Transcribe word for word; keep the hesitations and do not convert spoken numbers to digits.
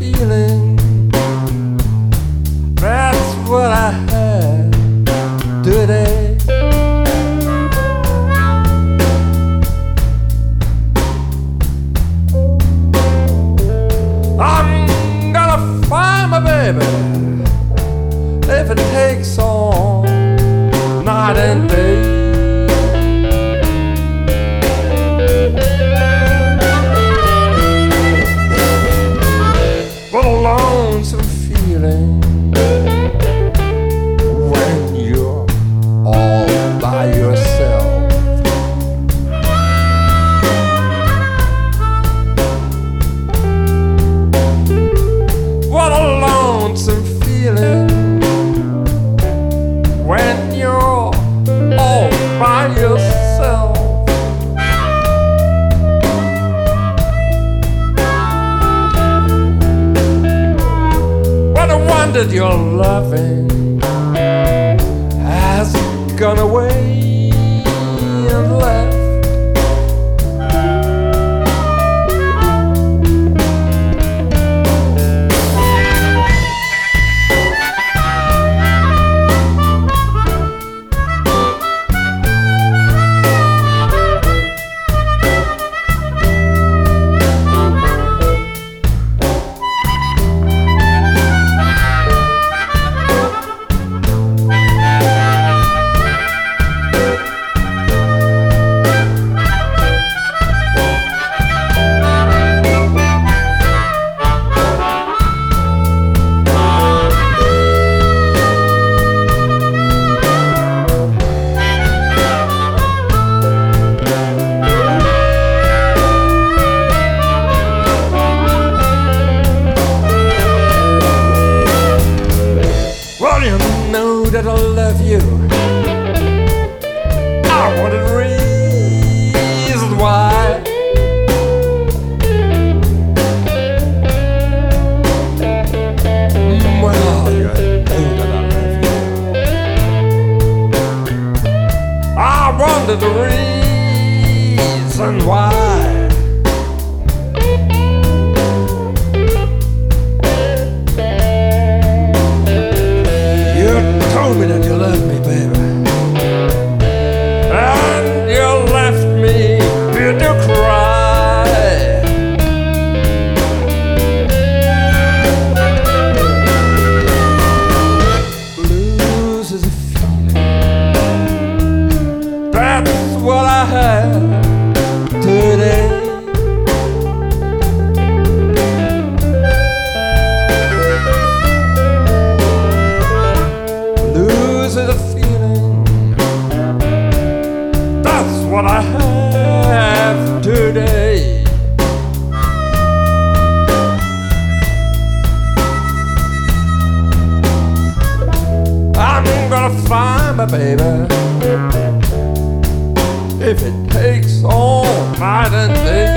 feeling. That's what I had today. I'm gonna find my baby if it takes all night and day. What a lonesome feeling when you're all by yourself. What a lonesome feeling when you're all by yourself. What a wonder your loving has gone away and left. That I love you, I wanted reasons why. Well, you know that I love you. I wanted the reason why. Told me that you love me, baby, and you left me here to cry. Blues is a feeling, that's what I have today. What I have today. I'm gonna find my baby if it takes all night and day.